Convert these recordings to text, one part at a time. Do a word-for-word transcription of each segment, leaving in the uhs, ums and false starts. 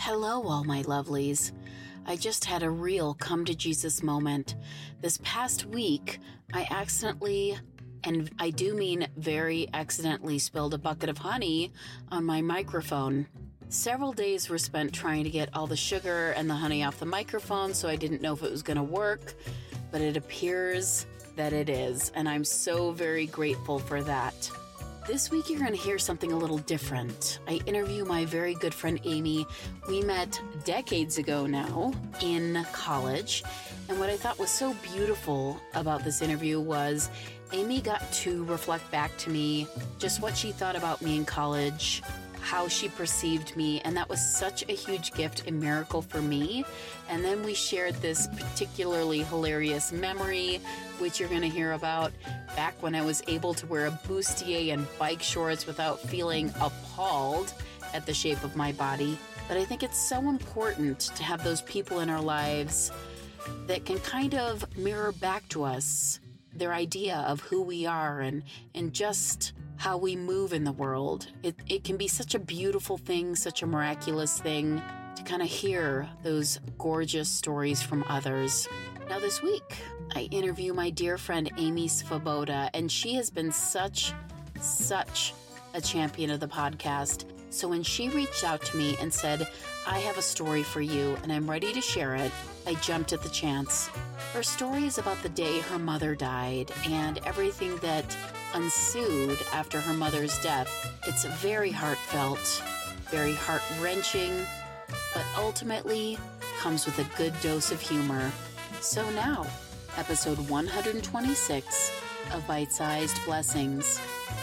Hello, all my lovelies. I just had a real come to Jesus moment. This past week, I accidentally, and I do mean very accidentally, spilled a bucket of honey on my microphone. Several days were spent trying to get all the sugar and the honey off the microphone, so I didn't know if it was going to work, but it appears that it is, and I'm so very grateful for that. This week, you're going to hear something a little different. I interview my very good friend Amy. We met decades ago now in college. And what I thought was so beautiful about this interview was Amy got to reflect back to me just what she thought about me in college, how she perceived me, and that was such a huge gift and miracle for me. And then we shared this particularly hilarious memory, which you're going to hear about, back when I was able to wear a bustier and bike shorts without feeling appalled at the shape of my body. But I think it's so important to have those people in our lives that can kind of mirror back to us their idea of who we are and, and just how we move in the world. It, it can be such a beautiful thing, such a miraculous thing to kind of hear those gorgeous stories from others. Now this week, I interview my dear friend Amy Svoboda, and she has been such, such a champion of the podcast. So when she reached out to me and said, I have a story for you and I'm ready to share it, I jumped at the chance. Her story is about the day her mother died and everything that ensued after her mother's death. It's very heartfelt, very heart-wrenching, but ultimately comes with a good dose of humor. So now, episode one hundred twenty-six of Bite-Sized Blessings.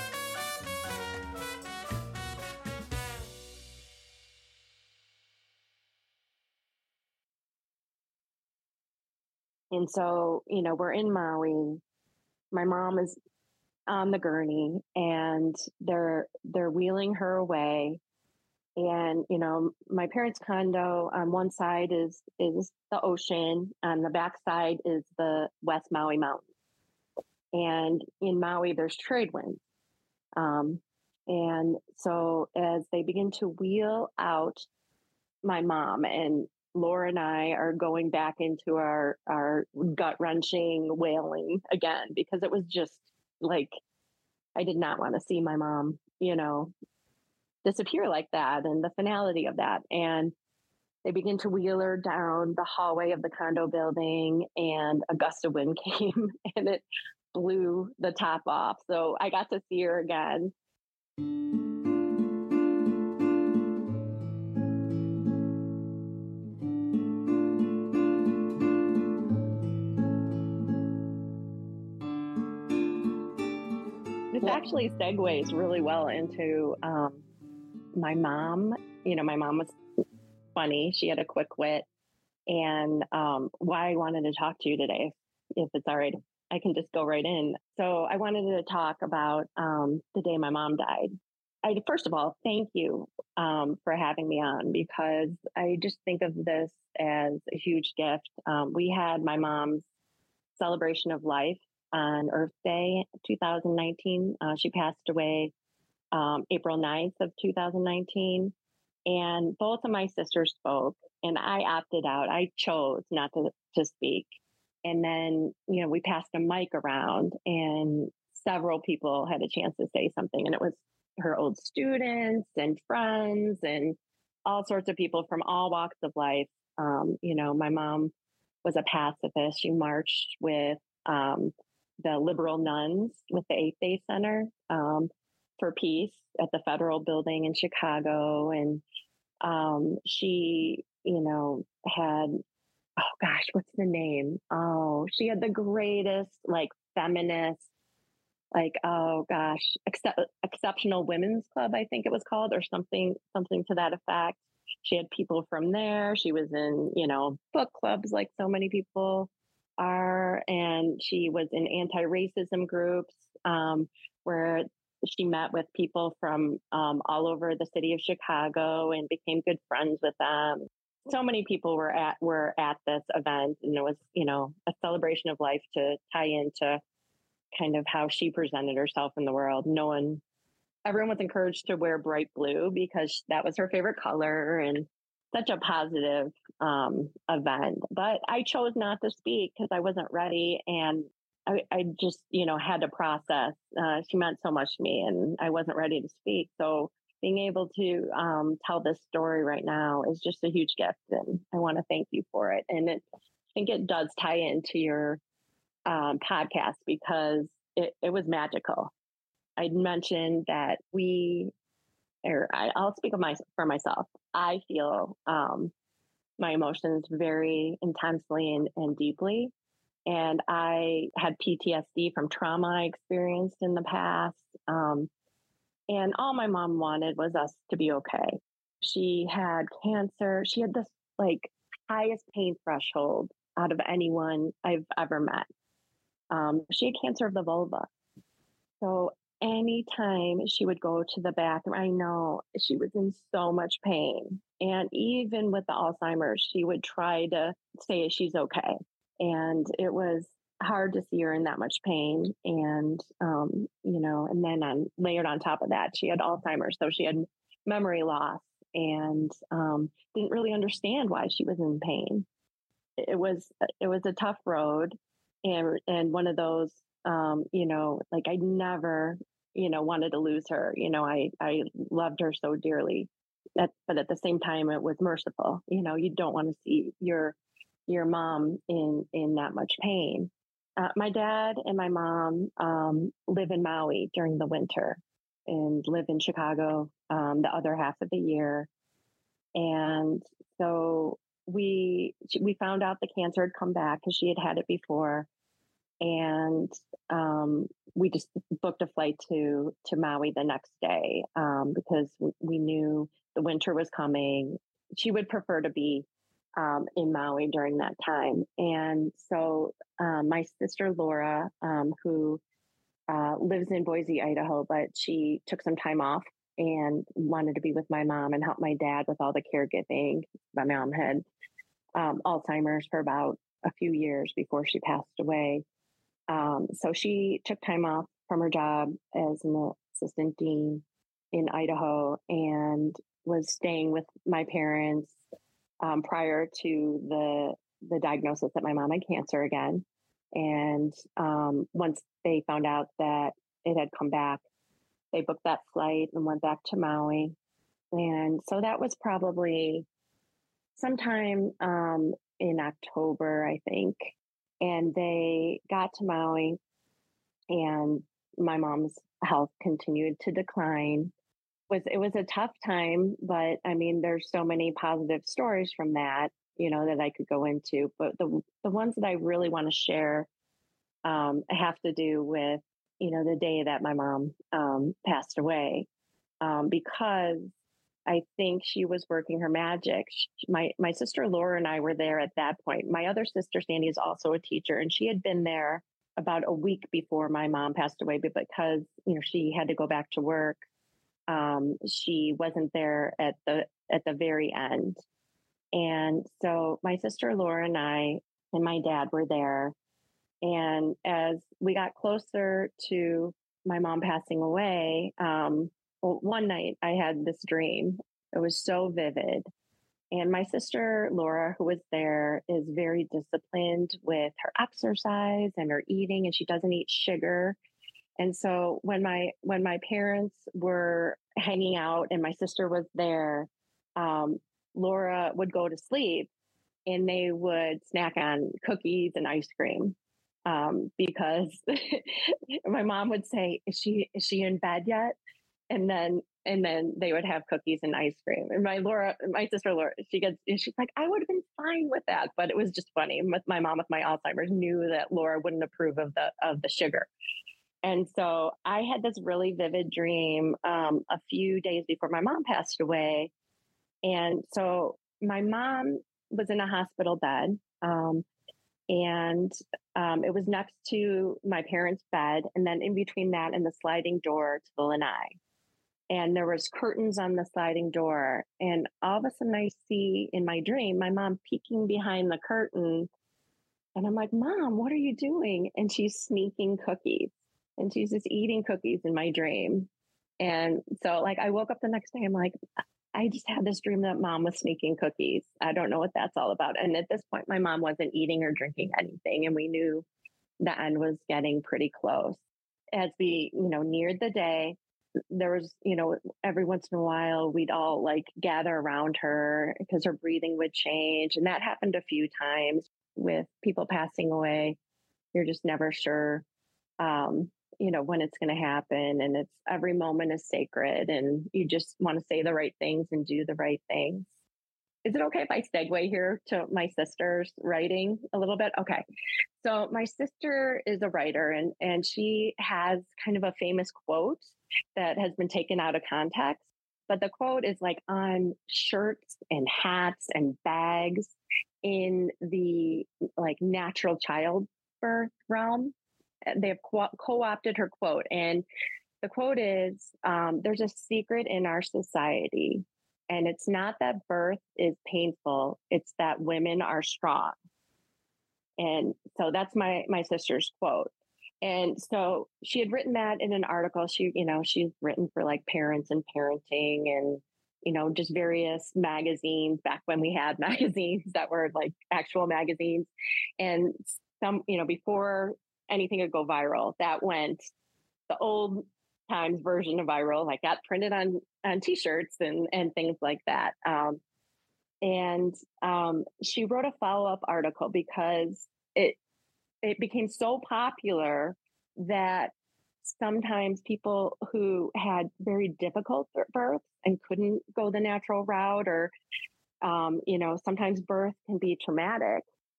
And so, you know, we're in Maui. My mom is on the gurney and they're they're wheeling her away. And, you know, my parents' condo on one side is is the ocean, on the back side is the West Maui Mountains. And in Maui, there's trade winds. Um, and so as they begin to wheel out my mom, and Laura and I are going back into our, our gut-wrenching wailing again, because it was just like, I did not want to see my mom, you know, disappear like that, and the finality of that. And they begin to wheel her down the hallway of the condo building, and a gust of wind came and it blew the top off. So I got to see her again. This actually segues really well into um, my mom. You know, my mom was funny. She had a quick wit. And um, why I wanted to talk to you today, if it's all right, I can just go right in. So I wanted to talk about um, the day my mom died. I, first of all, thank you um, for having me on, because I just think of this as a huge gift. Um, we had my mom's celebration of life on Earth Day, two thousand nineteen. Uh, she passed away um, April ninth of two thousand nineteen. And both of my sisters spoke, and I opted out. I chose not to, to speak. And then, you know, we passed a mic around and several people had a chance to say something. And it was her old students and friends and all sorts of people from all walks of life. Um, you know, my mom was a pacifist. She marched with um, the liberal nuns with the Eighth Day Center um, for peace at the Federal Building in Chicago. And um, she, you know, had, oh gosh, what's the name? Oh, she had the greatest, like, feminist, like, oh gosh, Excep- Exceptional Women's Club, I think it was called, or something, something to that effect. She had people from there. She was in, you know, book clubs like so many people are. And she was in anti-racism groups um, where she met with people from um, all over the city of Chicago and became good friends with them. So many people were at were at this event, and it was, you know, a celebration of life to tie into kind of how she presented herself in the world. No one, everyone was encouraged to wear bright blue because that was her favorite color. And such a positive um, event. But I chose not to speak because I wasn't ready. And I, I just, you know, had to process. Uh, she meant so much to me and I wasn't ready to speak. So being able to um, tell this story right now is just a huge gift. And I want to thank you for it. And it, I think it does tie into your um, podcast because it, it was magical. I mentioned that we, or I, I'll speak of my, for myself. I feel um, my emotions very intensely and, and deeply. And I had P T S D from trauma I experienced in the past. Um, and all my mom wanted was us to be okay. She had cancer. She had this like highest pain threshold out of anyone I've ever met. Um, she had cancer of the vulva. So anytime she would go to the bathroom, I know she was in so much pain. And even with the Alzheimer's, she would try to say she's okay. And it was hard to see her in that much pain. And, um, you know, and then on, layered on top of that, she had Alzheimer's. So she had memory loss and um, didn't really understand why she was in pain. It was, it was a tough road. And, and one of those, um, you know, like I never, you know, wanted to lose her. You know, I, I loved her so dearly. That, but at the same time, it was merciful. You know, you don't want to see your your mom in in that much pain. Uh, my dad and my mom um, live in Maui during the winter and live in Chicago um, the other half of the year. And so we we found out the cancer had come back because she had had it before, and um, we just booked a flight to to Maui the next day um, because we, we knew the winter was coming. She would prefer to be um, in Maui during that time, and so um, my sister Laura, um, who uh, lives in Boise, Idaho, but she took some time off and wanted to be with my mom and help my dad with all the caregiving. My mom had um, Alzheimer's for about a few years before she passed away. Um, so she took time off from her job as an assistant dean in Idaho and was staying with my parents um, prior to the the diagnosis that my mom had cancer again. And um, once they found out that it had come back, they booked that flight and went back to Maui. And so that was probably sometime um, in October, I think. And they got to Maui and my mom's health continued to decline. It was it was a tough time, but I mean, there's so many positive stories from that, you know, that I could go into. But the the ones that I really want to share um, have to do with, you know, the day that my mom um, passed away, um, because I think she was working her magic. She, my my sister Laura and I were there at that point. My other sister Sandy is also a teacher, and she had been there about a week before my mom passed away. But because you know she had to go back to work, um, she wasn't there at the at the very end. And so my sister Laura and I and my dad were there. And as we got closer to my mom passing away, um, well, one night I had this dream. It was so vivid. And my sister Laura, who was there, is very disciplined with her exercise and her eating, and she doesn't eat sugar. And so when my when my parents were hanging out and my sister was there, um, Laura would go to sleep and they would snack on cookies and ice cream. Um, because my mom would say, "Is she is she in bed yet?" And then and then they would have cookies and ice cream. And my Laura, my sister Laura, she gets she's like, "I would have been fine with that," but it was just funny. With my mom with my Alzheimer's knew that Laura wouldn't approve of the of the sugar. And so I had this really vivid dream um, a few days before my mom passed away. And so my mom was in a hospital bed. Um, And um, it was next to my parents' bed, and then in between that and the sliding door to the lanai. And there was curtains on the sliding door. And all of a sudden I see in my dream, my mom peeking behind the curtain. And I'm like, "Mom, what are you doing?" And she's sneaking cookies and she's just eating cookies in my dream. And so like, I woke up the next day, I'm like, I just had this dream that mom was sneaking cookies. I don't know what that's all about. And at this point, my mom wasn't eating or drinking anything. And we knew the end was getting pretty close. As we, you know, neared the day, there was, you know, every once in a while, we'd all like gather around her because her breathing would change. And that happened a few times with people passing away. You're just never sure, um, you know, when it's going to happen. And it's every moment is sacred and you just want to say the right things and do the right things. Is it okay if I segue here to my sister's writing a little bit? Okay. So my sister is a writer and, and she has kind of a famous quote that has been taken out of context. But the quote is like on shirts and hats and bags in the like natural childbirth realm. They have co- opted her quote. And the quote is, um, there's a secret in our society. And it's not that birth is painful. It's that women are strong. And so that's my, my sister's quote. And so she had written that in an article. She, you know, she's written for like Parents and Parenting and, you know, just various magazines back when we had magazines that were like actual magazines. And some, you know, before anything could go viral, that went the old times version of viral, like got printed on, on t-shirts and, and things like that. Um, and um, she wrote a follow-up article because it, it became so popular that sometimes people who had very difficult births and couldn't go the natural route or, um, you know, sometimes birth can be traumatic.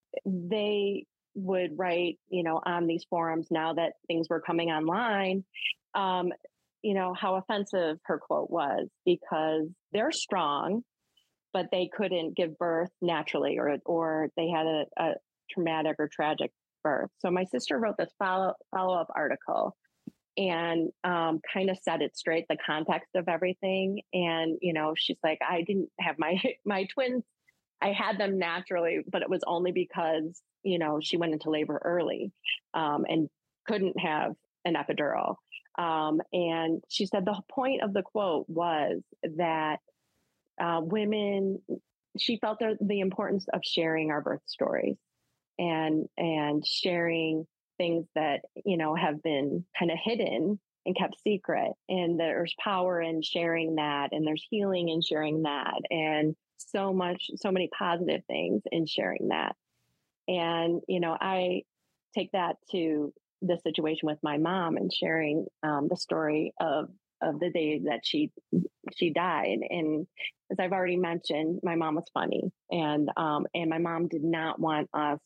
They would write, you know, on these forums now that things were coming online, um, you know, how offensive her quote was because they're strong, but they couldn't give birth naturally or, or they had a, a traumatic or tragic birth. So my sister wrote this follow, follow-up article and um, kind of set it straight, the context of everything. And, you know, she's like, I didn't have my, my twins. I had them naturally, but it was only because, you know, she went into labor early um, and couldn't have an epidural. Um, and she said the point of the quote was that uh, women, she felt the, the importance of sharing our birth stories and, and sharing things that, you know, have been kind of hidden and kept secret. And there's power in sharing that. And there's healing in sharing that. And so much, so many positive things in sharing that. And, you know, I take that to the situation with my mom and sharing um, the story of, of the day that she, she died. And as I've already mentioned, my mom was funny and, um, and my mom did not want us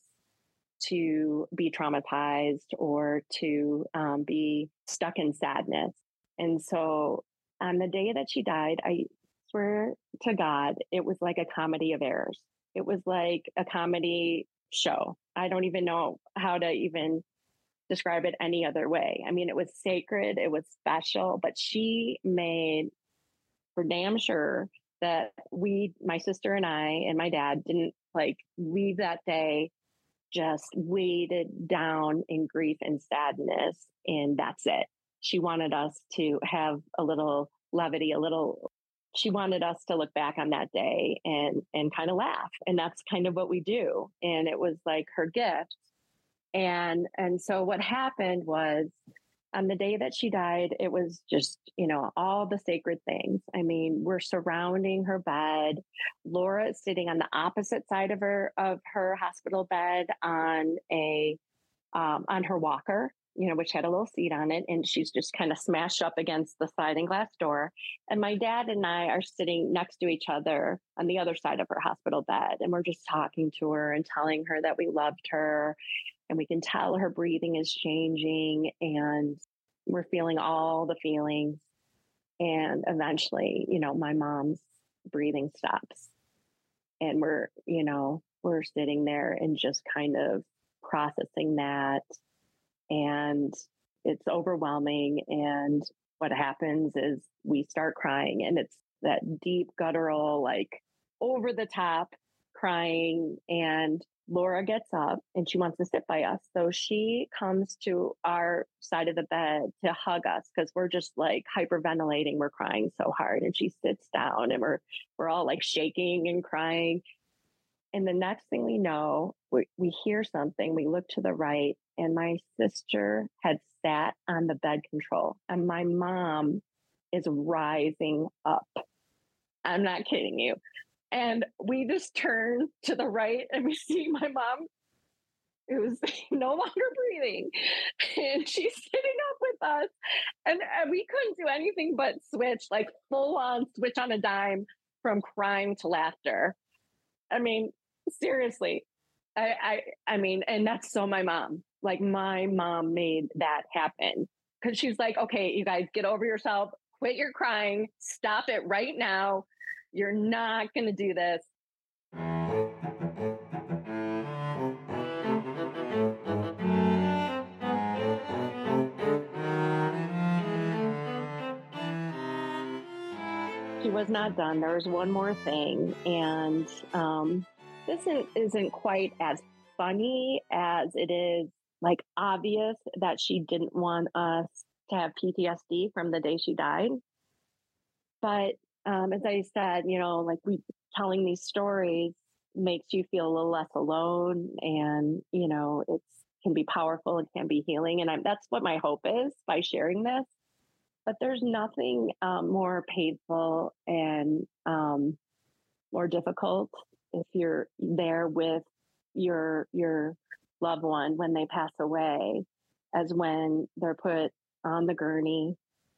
to be traumatized or to um, be stuck in sadness. And so on the day that she died, I swear to God, it was like a comedy of errors. It was like a comedy show. I don't even know how to even describe it any other way. I mean, it was sacred, it was special, but she made for damn sure that we, my sister and I and my dad didn't like leave that day just weighted down in grief and sadness. And that's it. She wanted us to have a little levity, a little, she wanted us to look back on that day and, and kind of laugh. And that's kind of what we do. And it was like her gift. And, and so what happened was on the day that she died, it was just, you know, all the sacred things. I mean, we're surrounding her bed. Laura is sitting on the opposite side of her, of her hospital bed on a, um, on her walker, you know, which had a little seat on it. And she's just kind of smashed up against the sliding glass door. And my dad and I are sitting next to each other on the other side of her hospital bed. And we're just talking to her and telling her that we loved her. And we can tell her breathing is changing and we're feeling all the feelings. And eventually, you know, my mom's breathing stops. And we're, you know, we're sitting there and just kind of processing that. And it's overwhelming. And what happens is we start crying and it's that deep guttural, like over the top crying. And Laura gets up and she wants to sit by us. So she comes to our side of the bed to hug us because we're just like hyperventilating. We're crying so hard. And she sits down and we're we're all like shaking and crying. And the next thing we know, we, we hear something. We look to the right, and my sister had sat on the bed control, and my mom is rising up. I'm not kidding you. And we just turn to the right and we see my mom, who's no longer breathing. And she's sitting up with us. And, and we couldn't do anything but switch, like full on switch on a dime from crying to laughter. I mean, seriously. I, I, I mean, and that's so my mom. Like my mom made that happen. Because she's like, okay, you guys get over yourself. Quit your crying. Stop it right now. You're not going to do this. She was not done. There was one more thing. And um, this isn't, isn't quite as funny as it is like obvious that she didn't want us to have P T S D from the day she died. But um, as I said, you know, like we telling these stories makes you feel a little less alone, and you know, it can be powerful. It can be healing, and I'm, that's what my hope is by sharing this. But there's nothing um, more painful and um, more difficult if you're there with your your loved one when they pass away, as when they're put on the gurney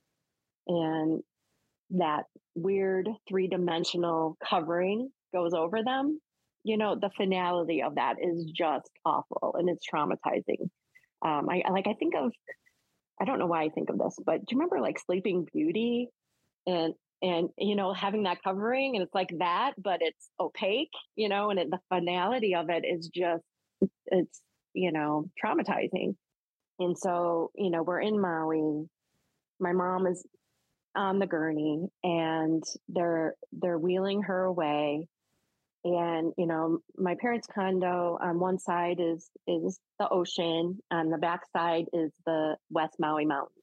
and that weird three-dimensional covering goes over them. You know, the finality of that is just awful and it's traumatizing. Um, I like, I think of, I don't know why I think of this, but do you remember like Sleeping Beauty and, and, you know, having that covering, and it's like that, but it's opaque, you know, and it, the finality of it is just, it's, you know, traumatizing. And so, you know, we're in Maui. My mom is on the gurney and they're they're wheeling her away, and you know, my parents' condo on one side is is the ocean, on the back side is the West Maui Mountains,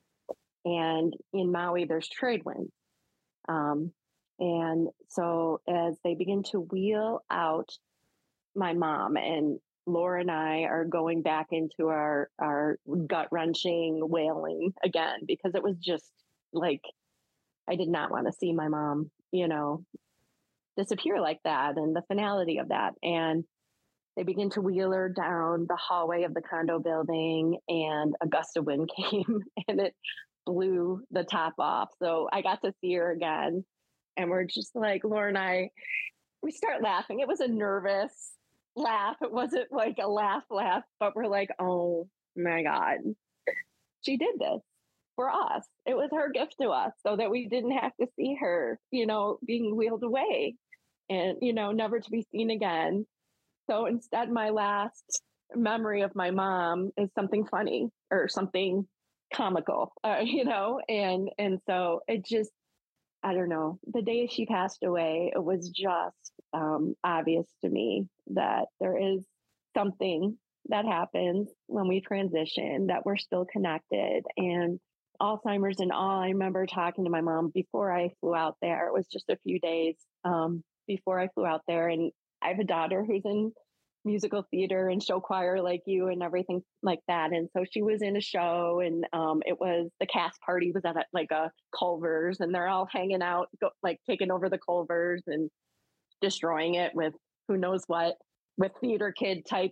and in Maui there's trade winds, um, and so as they begin to wheel out my mom, and Laura and I are going back into our our gut wrenching wailing again, because it was just like, I did not want to see my mom, you know, disappear like that, and the finality of that. And they begin to wheel her down the hallway of the condo building, and a gust of wind came and it blew the top off. So I got to see her again. And we're just like, Laura and I, we start laughing. It was a nervous laugh. It wasn't like a laugh laugh, but we're like, oh my God, she did this for us. It was her gift to us so that we didn't have to see her, you know, being wheeled away and, you know, never to be seen again. So instead, my last memory of my mom is something funny or something comical, uh, you know, and, and so it just, I don't know, the day she passed away, it was just um, obvious to me that there is something that happens when we transition, that we're still connected. And Alzheimer's and all, I remember talking to my mom before I flew out there. It was just a few days um, before I flew out there. And I have a daughter who's in musical theater and show choir like you and everything like that. And so she was in a show, and um, it was, the cast party was at a, like a Culver's, and they're all hanging out, go, like taking over the Culver's and destroying it with who knows what, with theater kid type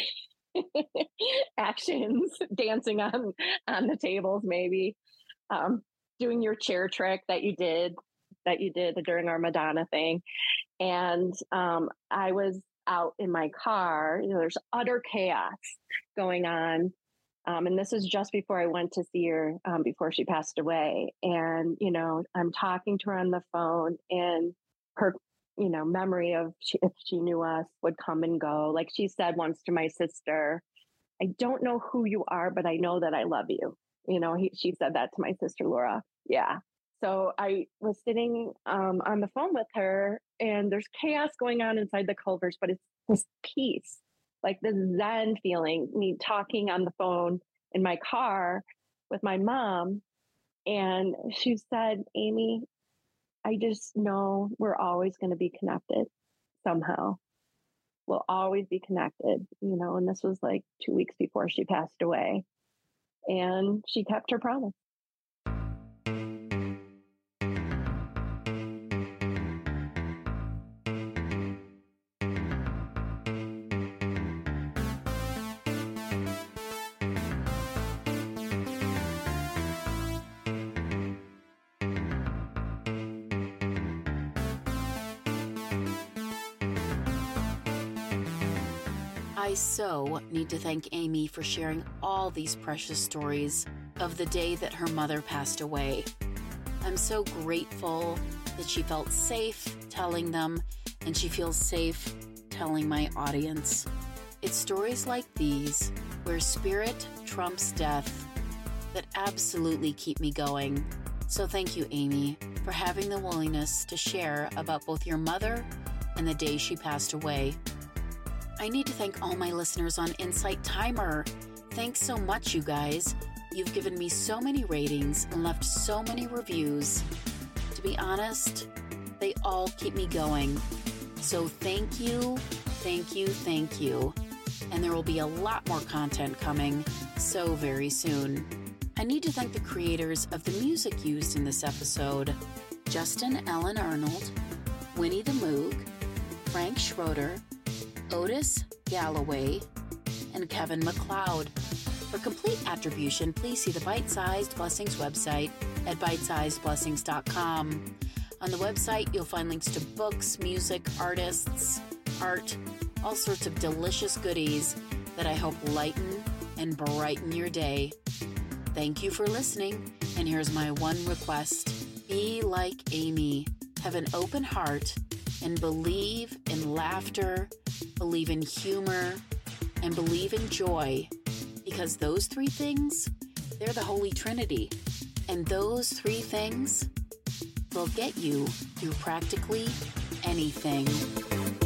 actions, dancing on on the tables, maybe um, doing your chair trick that you did that you did during our Madonna thing. And um, I was out in my car. You know, there's utter chaos going on, um, and this is just before I went to see her, um, before she passed away. And you know, I'm talking to her on the phone, and her, you know, memory of she, if she knew us would come and go. Like she said once to my sister, I don't know who you are, but I know that I love you. You know, he, she said that to my sister, Laura. Yeah. So I was sitting um, on the phone with her, and there's chaos going on inside the Culvers, but it's this peace. like this Zen feeling, me talking on the phone in my car with my mom. And she said, Amy, I just know we're always going to be connected somehow. We'll always be connected, you know, and this was like two weeks before she passed away. And she kept her promise. I so need to thank Amy for sharing all these precious stories of the day that her mother passed away. I'm so grateful that she felt safe telling them, and she feels safe telling my audience. It's stories like these, where spirit trumps death, that absolutely keep me going. So thank you, Amy, for having the willingness to share about both your mother and the day she passed away. I need to thank all my listeners on Insight Timer. Thanks so much, you guys. You've given me so many ratings and left so many reviews. To be honest, they all keep me going. So thank you, thank you, thank you. And there will be a lot more content coming so very soon. I need to thank the creators of the music used in this episode: Justin Allen Arnold, Winnie the Moog, Frank Schroeder, Otis Galloway, and Kevin MacLeod. For complete attribution, please see the Bite-Sized Blessings website at bite sized blessings dot com. On the website, you'll find links to books, music, artists, art, all sorts of delicious goodies that I hope lighten and brighten your day. Thank you for listening, and here's my one request. Be like Amy. Have an open heart and believe in laughter, believe in humor, and believe in joy, because those three things, they're the Holy Trinity, and those three things will get you through practically anything.